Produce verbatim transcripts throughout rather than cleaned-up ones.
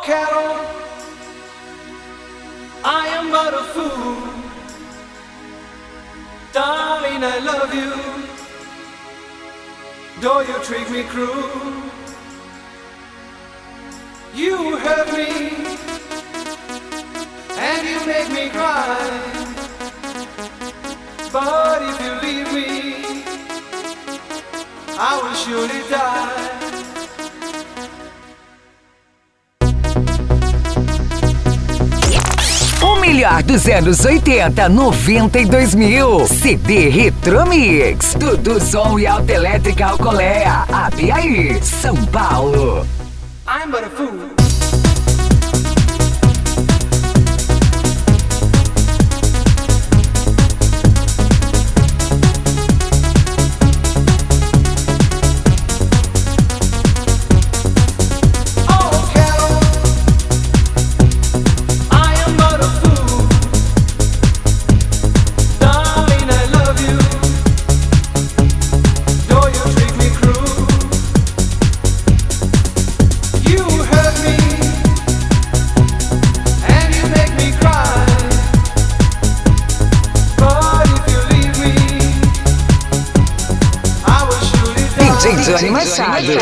Carol, I am but a fool. Darling, I love you, though you treat me cruel. You hurt me, and you make me cry. But if you leave me, I will surely die. O melhor dos anos oitenta, noventa e dois mil. C D Retro Mix. Tudo som e alta elétrica Alcolea. Apiaí, São Paulo. I'm but a fool. Johnny Machado.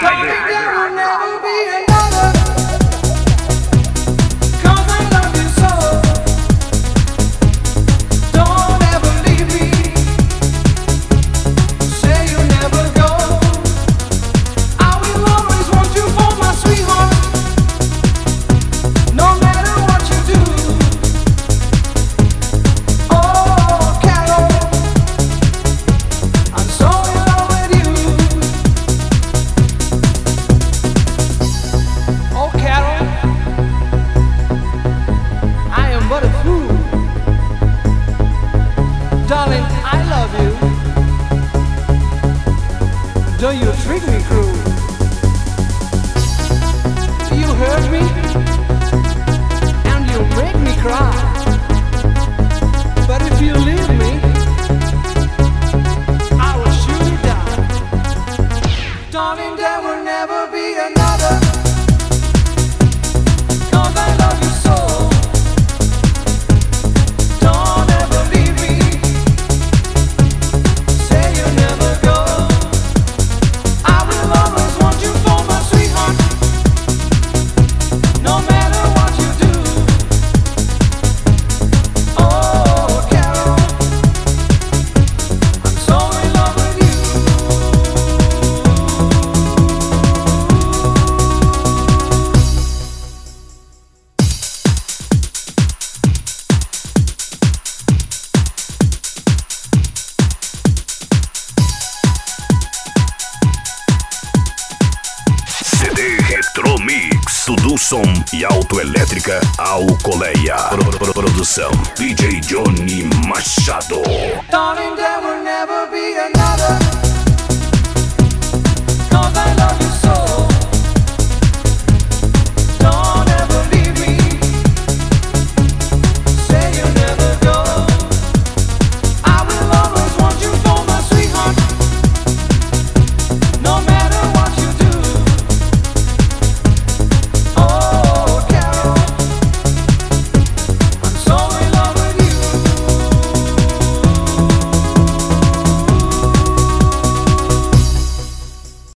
Som e autoelétrica Alcolea. Pro, pro, produção D J Johnny Machado. Darling, there will never be another.